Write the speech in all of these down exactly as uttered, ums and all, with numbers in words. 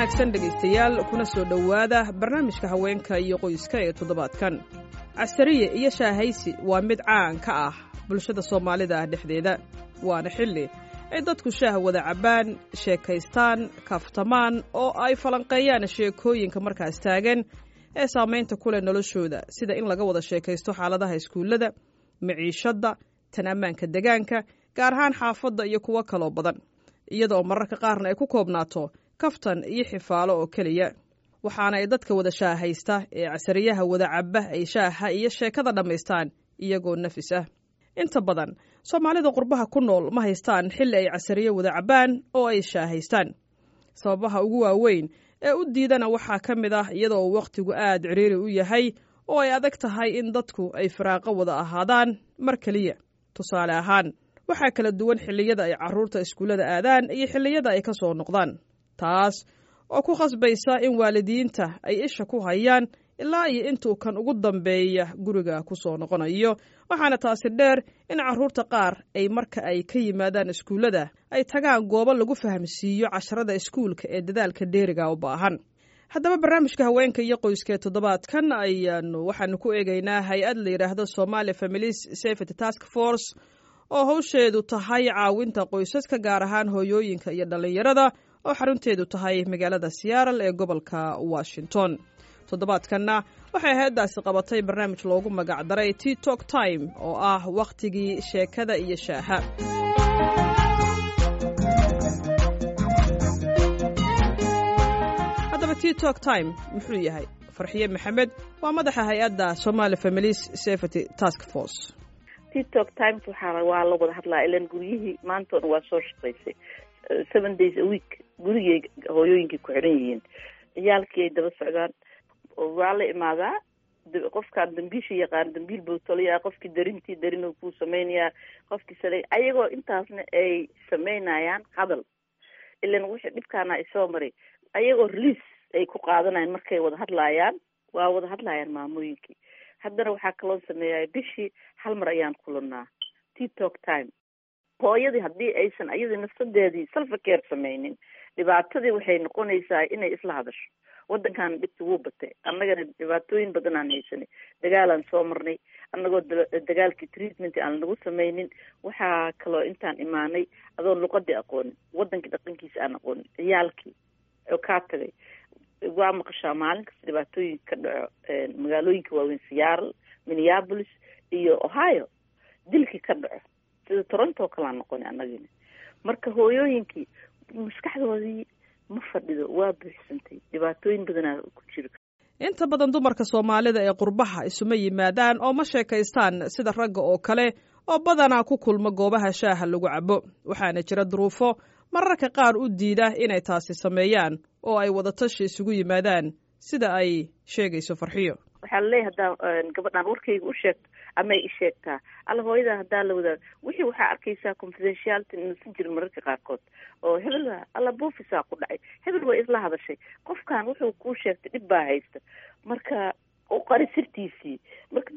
wanaagsan dhegaystayaal kuna soo dhowaada barnaamijka haweenka iyo qoyska ee toddobaadkan. casariye iyo shaahaysi waa mid caan ka ah bulshada Soomaalida dhexdeeda, waana xilli ay dadku shaah wada cabaan, sheekaystaan, kaftamaan oo ay falanqeeyaan sheekooyinka markaas taagan ee saameynta ku leh noloshooda, sida in laga wada sheekaysto xaaladaha iskuulada, maciishada, tan ammaanka deegaanka, gaar ahaan xaafadda iyo kuwo kaloo badan, iyadoo mararka qaarna ay ku koobnaato kaftan iyo xifaalo oo keliya. waxaana ay dadka wada shaahaysta ee casariyaha wada cabba ay shaaha iyo sheekada dhammaystaan iyagoo nafis ah. inta badan Soomaalida qurbaha ku nool ma haystaan xilli ay casariye wada cabbaan oo ay shaahaystaan. sababaha ugu waaweyn ee u diidana waxaa ka mid ah iyadoo waqtigu aad ciriiri u yahay oo ay adag tahay in dadku ay firaaqo wada ahaadaan mar keliya. tusaale ahaan, waxaa kala duwan xilliyada ay carruurta iskuullada aadaan iyo xilliyada ay ka soo noqdaan, taas oo ku khasbaysa in waalidiinta ay isha ku hayaan ilaa iyo intuu kan ugu dambeeya guriga ku soo noqonayo. waxaana taasi dheer in carruurta qaar ay marka ay ka yimaadaan iskuullada ay tagaan goobo lagu fahamsiiyo casharada iskuulka ee dadaalka dheeriga u baahan. haddaba barnaamijka haweenka iyo qoyska ee toddobaadkan ayaanu waxaanu ku eegaynaa hay-ad la yidhaahdo Somali Families Safety Task Force oo hawsheedu tahay caawinta qoysaska gaar ahaan hooyooyinka iyo dhallinyarada oo xarunteedu tahay magaalada Seattle ee gobolka Washington. toddobaadkanna waxay hay'addaasi qabatay barnaamij loogu magac daray Tea Talk Time oo ah waqtigii sheekada iyo shaaha. haddaba Tea Talk Time muxuu yahay? Farxiye Maxamed waa madaxa hay'adda Somali Families Safety Task Force. Tea Talk Time waxaa waa la wada hadlaa ilaan guryihii maantoona waa soo shaqaysay seven days a week gurigay hooyooyinkii ku xiran yihiin, ciyaalkii ay daba socdaan, waa la imaadaa. qofkaan dambiisha yaqaan dambiil buu toliyaa, qofkii darintii darin uu kuu samaynayaa, qofkii salay ayagoo intaasna ay samaynayaan hadal ilaan wixii dhibkaana ay soo maray ayagoo release ay ku qaadanayaan markay wada hadlaayaan. waa wada hadlaayaan maamooyinkii. haddana waxaa kaloo sameeyaa bishii hal mar ayaan kulannaa Tea Talk Time. hooyadii haddii aysan ayadii nafsadeedii self-care samaynin, dhibaatadii waxay noqonaysaa inay isla hadasho. waddankan dhibta wuu batay, annagana dhibaatooyin badan aan haysanay, dagaalaan soo marnay, annagoo dagaalkii treatment aan lagu samaynin. waxaa kaloo intaan imaanay adoon luqadii aqoonin, waddankii dhaqankiisa aan aqoonin, ciyaalkii oo kaa tagay. waa maqashaa maalin kasta dhibaatooyinka ka dhaco magaalooyinka waaweyn, Seattle, Minneapolis iyo Ohio, dilkii ka dhaco sida Toronto kalaa noqonay annagina. marka hooyooyinkii maskaxdoodii ma fadhido, waa buuxsantay, dhibaatooyin badanaa ku jira. inta badan dumarka Soomaalida ee qurbaha isuma yimaadaan oo ma sheekaystaan sida ragga oo kale oo badanaa ku kulma goobaha shaaha lagu cabo. waxaana jira duruufo mararka qaar u diida inay taasi sameeyaan oo ay wadatashi isugu yimaadaan, sida ay sheegayso Farxiyo. waxaa laleeyahay haddaa gabadhaan warkayga u sheegto ama ay isheegtaa alla hooyada haddaa la wadaag wixii waxaa arkaysaa confidentiality inuusan jirin mararka qaarkood, oo hebel alla buufisaa ku dhacay, hebel way isla hadashay, qofkan wuxuu kuu sheegtay dhib baa haysta, marka u qari sirtiisii. marka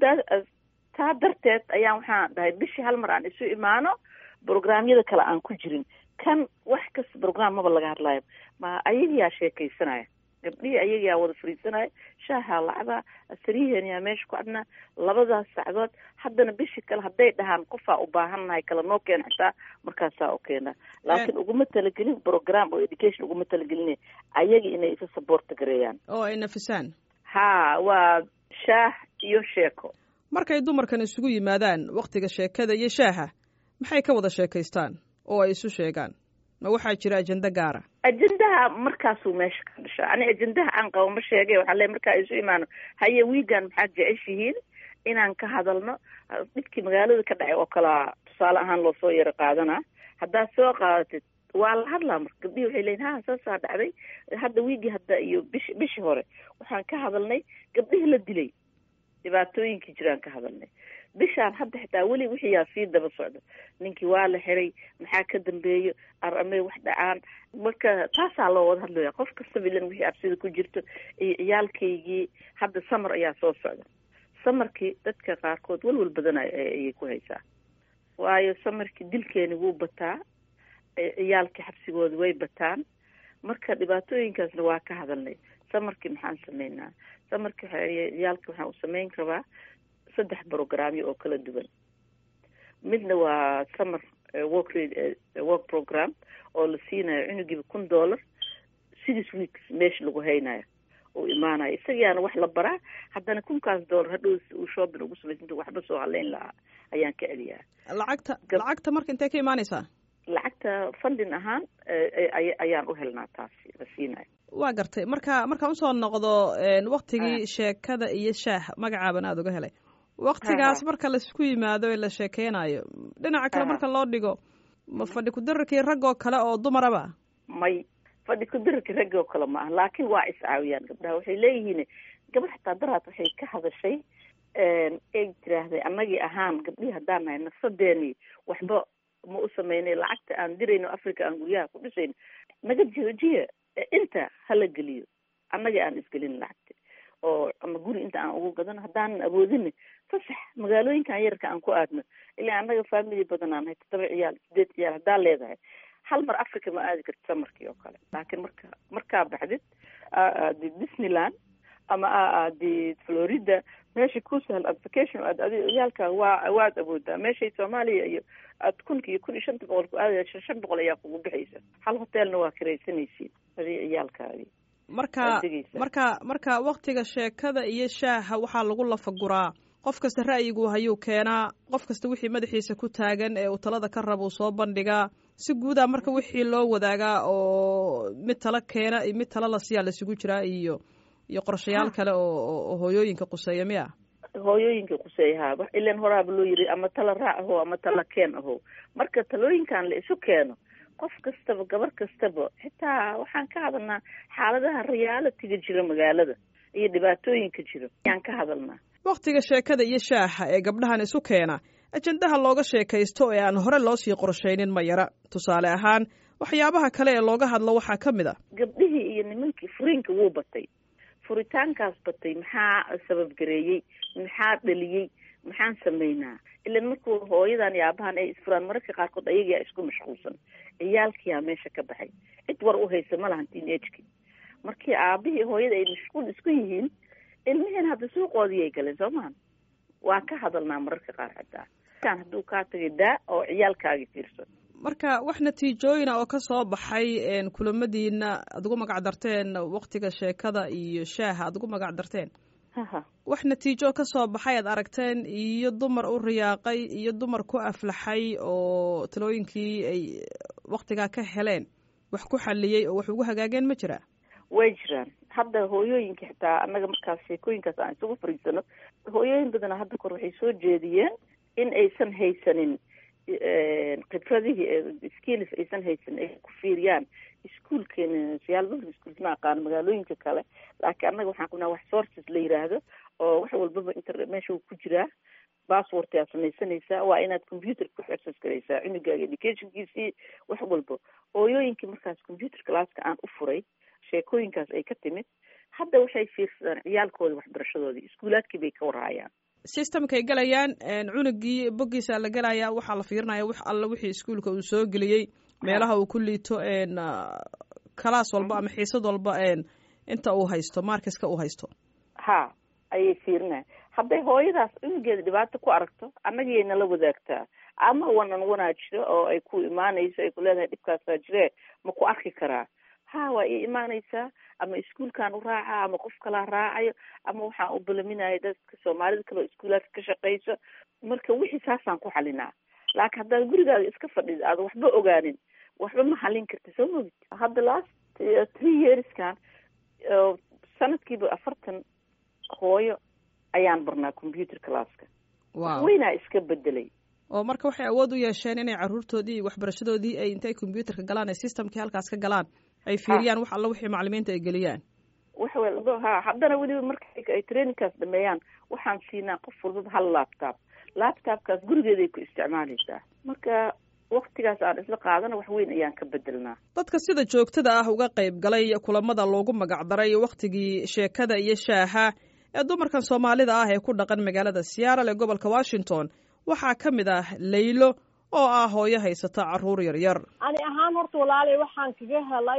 taa darteed ayaan waxaan dhahay bishii hal mar aan isu imaano, programyada kale aan ku jirin. kan wax kasta program maba laga hadlaayo, ma ayagiyaa sheekaysanaya, gabdhihii ayagaa wada fariisanaya, shaaha lacabaa, asariyaheeniyaa meesha ku adnaa labadaas sacdood. haddana bishii kale hadday dhahaan qofaa u baahannahay kala noo keena xitaa markaasaa u keenaa. laakiin uguma talagelin program oo education uguma talagelin ayagii inay isa saboorta gareeyaan oo ay nafisaan. ha waa shaah iyo sheeko. markay dumarkan isugu yimaadaan waqtiga sheekada iyo shaaha, maxay ka wada sheekaystaan oo ay isu sheegaan? ma waxaa jira ajenda gaara? ajendaha markaasuu meesha ka dhashaa. ani ajendaha aan qabo ma sheegay. waxaa le markaa isu imaano, haye wiigan maxaad jeceshihiin inaan ka hadalno? dhibkii magaalada ka dhacay oo kalaa tusaale ahaan loo soo yaro qaadanaa. haddaad soo qaadatid waa la hadlaa. marka gabdhihii waxay leeyiin ha saasaa dhacday hadda wiigii hadda iyo bish bishii hore waxaan ka hadalnay gabdhihii la dilay, dhibaatooyinkii jiraan ka hadalnay. bishaan hadda xitaa weli wixiyaa sii daba socda, ninkii waa la xiray, maxaa ka dambeeyo, aramay wax dhacaan. marka taasaa loo wada hadlaya. qof kastaba ilan wixii absida ku jirto. iyo ciyaalkaygii hadda samar ayaa soo socda. samarkii dadka qaarkood walwal badan ayay ku haysaa, waayo samarkii dilkeeni wuu bataa, ciyaalkii xabsigooda way bataan. marka dhibaatooyinkaasna waa ka hadalnay. samarkii maxaan sameynaa? samarkii ciyaalka waxaan u sameyn rabaa saddex programyo oo kala duwan. midna waa summer work work program oo la siinayo cunugiiba kun dollar six weeks meesha lagu haynayo oo imaanayo. isagaana wax la baraa, haddana kunkaas dollar hadhow uu shopping ugu samaysanto waxba soo haleyn lahaa ayaan ka celiyaa. lacagta lacagta marka intee ka imaanaysaa? lacagta funding ahaan ayaan u helnaa taasi la siinayo. waa gartay. marka markaan usoo noqdo waktigii sheekada iyo shaah magacaaban aada uga helay, waktigaas marka laisku yimaado ee la sheekeynayo, dhinaca kale marka loo dhigo, ma fadhi ku-dararkii raggoo kale oo dumaraba? may fadhi ku-dararkii raggoo kale ma aha, laakiin waa iscaawiyaan gabdhaha. waxay leeyihiin gabadh xataa daraad waxay ka hadashay ay tiraahday annagii ahaan gabdhihii haddaan nahay nafsadeeni waxba ma u sameynay, lacagta aan dirayno africa aan guryaha ku dhisayno naga joojiya, inta hala geliyo, annagii aan isgelin lacagta oo ama guri inta aan ugu gadano, haddaanan awoodin fasax magaalooyinkan yarka aan ku aadno. ilaa annaga family badan aan nahay, todoba ciyaal sideed ciyaal haddaa leedahay, hal mar africa ma aadi karti samarkii oo kale. laakiin marka markaa baxdid aadi disneyland ama aadi florida, meesha ku sahal application aad adi ciyaalka waa waad awoodaa. meeshay soomaaliya iyo aad kunka iyo kun iyo shanta boqol ku aadaya shan shan boqol ayaa kugu bixaysa. hal hotelna waa kiraysanaysiin adi ciyaalkaadi. marka marka marka waktiga sheekada iyo shaaha waxaa lagu lafaguraa, qof kasta ra'yigu hayuu keenaa, qof kasta wixii madaxiisa ku taagan ee uu talada ka rabo soo bandhigaa. si guudaa marka wixii loo wadaagaa oo mid tala keena iyo mid tala lasiyaa lasugu jiraa iyo iyo qorshayaal kale oo hooyooyinka quseeya miya? hooyooyinka quseeyaha ilan horaaba loo yiri ama tala raac aho ama tala keen aho. marka talooyinkan la isu keeno, qof kastaba gabar kastaba, xitaa waxaan ka hadalnaa xaaladaha realitiga jira magaalada iyo dhibaatooyinka jira ayaan ka hadalnaa. waktiga sheekada iyo shaaha ee gabdhahan isu keena, ajendaha looga sheekaysto ee aan hore loo sii qorshaynin ma yara. tusaale ahaan waxyaabaha kale ee looga hadlo waxaa ka mid a gabdhihii iyo nimankii furiinka wuu batay. furitaankaas batay maxaa sababgareeyey, maxaa dhaliyey, maxaan sameynaa? ilan markuu hooyadan iyo aabahan ay isfuraan, mararka qaarkood ayagaa isku mashquulsan, ciyaalkiyaa meesha ka baxay, cid war u haysa ma lahan teenageki. markii aabihii hooyada ay mashquul isku yihiin, ilmihiin hadda suuqoodii ay galeen soo mahan. waa ka hadalnaa mararka qaar xataa kan hadduu kaa tagay daa oo ciyaalkaagi fiirsan. marka wax natiijooyina oo ka soo baxay kulamadiina aad ugu magac darteen waktiga sheekada iyo shaaha aad ugu magac darteen, wax natiijo ka soo baxay aad aragteen iyo dumar u riyaaqay iyo dumar ku aflaxay oo talooyinkii ay waktigaa ka heleen wax ku xaliyey oo wax ugu hagaageen ma jira? way jiraan. hadda hooyooyinka xitaa annaga markaas sheekooyinkaas aan isugu fariisano, hooyooyin badana hadda kor waxay soo jeediyeen in aysan haysanin khibradihii skills aysan haysan ay ku fiiriyaan iskuolkeena siyaalbada iskuol ma aqaan magaalooyinka kale, laakiin annaga waxaan qabnaa wax sources la yiraahdo oo wax walbaba internet meesha uu ku jiraa. password ayaa samaysanaysaa, waa inaad computer ku access garaysaa cunugaaga educationkiisii wax walba. hooyooyinkii markaas computer classka aan u furay, sheekooyinkaas ay ka timid, hadda waxay fiirsadaan ciyaalkooda waxbarashadoodii, iskuulaadkii bay ka warhaayaan. systemkay galayaan, cunugii boggiisa la galayaa, waxaa la fiirinaya wax alla wixii iskuolka uu soo geliyey, meelaha uu ku liito, kalaas walba ama xiisad walba inta uu haysto, markiska uu haysto. ha ayay fiirinaya. hadday hooyadaas cunugeeda dhibaato ku aragto, annagiyay nala wadaagtaa, ama wanan wanaajiro oo ay ku imaanayso, ay ku leedahay dhibkaasaa jiree ma ku arki karaa? ha waa ii imaanaysaa, ama iskuolkaan u raaca, ama qof kalaa raacayo, ama waxaan u balaminaya dadka soomaalida kale oo iskuulaadka ka shaqayso. marka wixii saasaan ku xalinaa. laakiin haddaad gurigaaga iska fadhid aada waxba ogaanin, waxba ma xalin karti, soo mogid. hadda last three yearskan sanadkiiba afartan hooyo ayaan barnaa computer classka. wow. weynaa iska bedelay. oo marka waxay awood u yeesheen inay caruurtoodii waxbarashadoodii ay intay computerka galaan ee systemkii halkaas ka galaan ay fiiriyaan wax alla wixii macalimiinta ay geliyaan. wax walba ha haddana weliba marka ay trainingkaas dhameeyaan, waxaan siinaa qof walbaba hal laptop. laptopkaas gurigeeday ku isticmaalaysaa. marka waktigaas aan isla qaadana wax weyn ayaan ka bedelnaa. dadka sida joogtada ah uga qayb galay kulamada loogu magac daray waktigii sheekada iyo shaaha ee dumarkan Soomaalida ah ee ku dhaqan magaalada Seattle ee gobolka Washington waxaa ka mid ah Laylo oo ah hooyo haysata caruur yar yar. ani ahaan horta walaalay waxaan kaga helay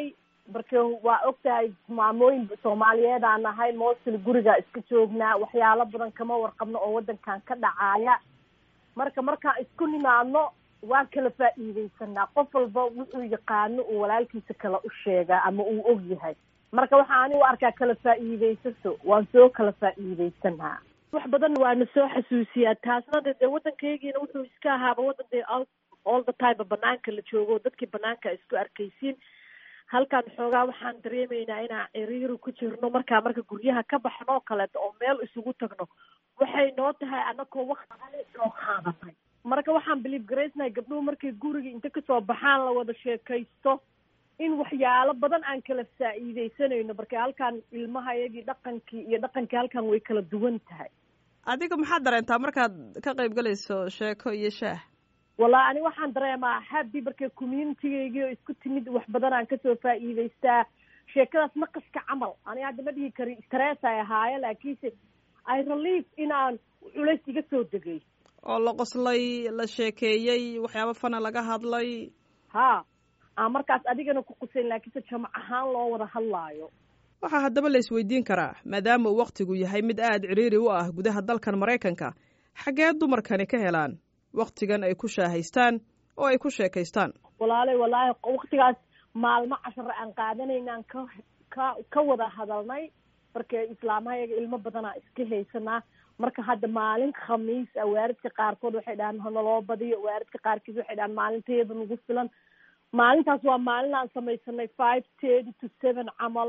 marka waa ogtahay maamooyin soomaaliyeed aan nahay mostly guriga iska joognaa waxyaalo badan kama warqabno oo wadankan ka dhacaaya marka markaan isku nimaadno waan kala faa'iidaysanaa qof walba wuxuu yaqaano uu walaalkiisa kala u sheegaa ama uu og yahay marka waxaa ani u arkaa kala faa'iidaysato waan soo kala faa'iidaysanaa wax badan waana soo xasuusiyaa taasna de dee waddankaygiina wuxuu iska ahaaba waddan dee all the time banaanka la joogo dadkii banaanka isku arkaysiin halkan xoogaa waxaan dareemaynaa inaan ciriiri ku jirno markaa marka guryaha ka baxno oo kaleeto oo meel isugu tagno waxay noo tahay anakoo wakti soo qaadanay marka waxaan believe garaysnahay gabdhuhu markay guriga inta kasoo baxaan la wada sheekaysto in waxyaalo badan aan kala faa'iidaysanayno marka halkan ilmahayagii dhaqankii iyo dhaqankii halkan way kala duwan tahay adiga maxaad dareentaa markaad ka qayb galayso sheeko iyo shaah wallahi ani waxaan dareemaa happy marka communitygaygi oo isku timid wax badan aan kasoo faa'iidaystaa sheekadaas naqaska camal ani hadda ma dhihi kari stress ay ahaaye laakiinse I relief inaan culays iga soo degay oo la qoslay la sheekeeyey waxyaabo fana laga hadlay ha aan markaas adigana ku qusayn laakiinse jamac ahaan loo wada hadlaayo waxaa haddaba la isweydiin karaa maadaama uu waktigu yahay mid aada ciriiri u ah gudaha dalkan Maraykanka xaggee dumarkani ka helaan waktigan ay ku shaahaystaan oo ay ku sheekaystaan walaalay walaahi waktigaas maalmo cashar aan qaadanaynaan ka ka ka wada hadalnay marka islaamahayaga ilmo badanaa iska haysanaa marka hadda maalin khamiis ah waaridka qaarkood waxay dhahaan hanaloo badiyo waaridka qaarkiis waxay dhahaan maalinteeda nagu filan maalintaas waa maalin aan samaysanay five thirty to seven camal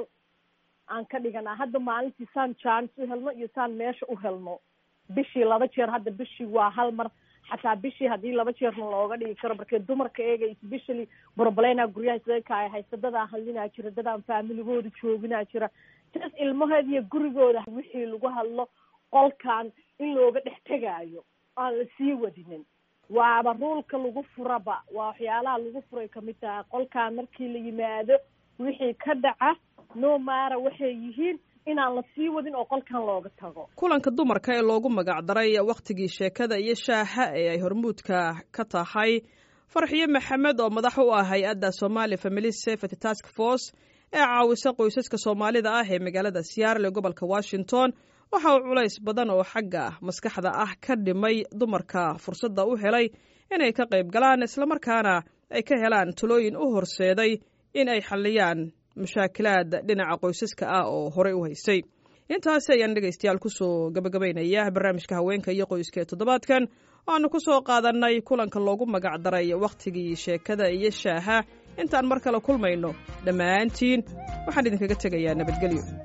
aan ka dhiganaa hadda maalintii saan chance u helno iyo saan meesha u helno bishii laba jeer hadda bishii waa hal mar xataa bishii haddii laba jeerna looga dhigi karo marka dumarka eega especially broblena guryaha sidaka ay haysta dadaa hadlinaa jira dadaan faamiligooda jooginaa jira jas ilmaheeda iyo gurigooda wixii lagu hadlo qolkan in looga dhex tegaayo aan la sii wadinin waaba ruulka lagu furaba waa waxyaalaha lagu furay kamid tahay qolkan markii la yimaado wixii ka dhaca no maara waxay yihiin inaan la sii wadin oo qolkan looga tago kulanka dumarka ee loogu magacdaray wakhtigii sheekada iyo shaaha ee ay hormuudka ka tahay Farxiye Maxamed oo madax u ah hay'adda Somali Family Safety Task Force ee caawisa qoysaska Soomaalida ah ee magaalada Seattle ee gobolka Washington waxa uu culays badan oo xagga maskaxda ah ka dhimay dumarka fursadda u helay inay ka qayb galaan isla markaana ay ka helaan talooyin u horseeday in ay xalliyaan mushaakilaad dhinaca qoysaska ah oo horey u haysay intaas ayaan dhegaystayaal ku soo gabagabaynaya barnaamijka haweenka iyo qoyska ee toddobaadkan waanu ku soo qaadanay kulanka loogu magac daray wakhtigii sheekada iyo shaaha intaan mar kale kulmayno dhammaantiin waxaan idinkaga tegayaa nabadgelyo